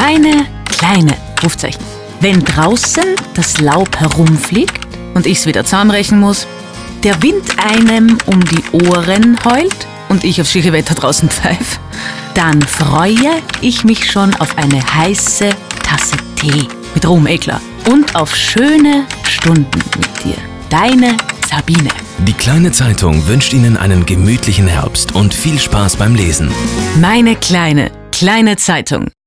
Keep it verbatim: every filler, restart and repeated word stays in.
Meine Kleine, Rufzeichen. Wenn draußen das Laub herumfliegt und ich's wieder zusammenrechnen muss, der Wind einem um die Ohren heult und ich aufs schiere Wetter draußen pfeif, dann freue ich mich schon auf eine heiße Tasse Tee mit Rum, eh klar. Und auf schöne Stunden mit dir. Deine Sabine. Die Kleine Zeitung wünscht Ihnen einen gemütlichen Herbst und viel Spaß beim Lesen. Meine Kleine, Kleine Zeitung.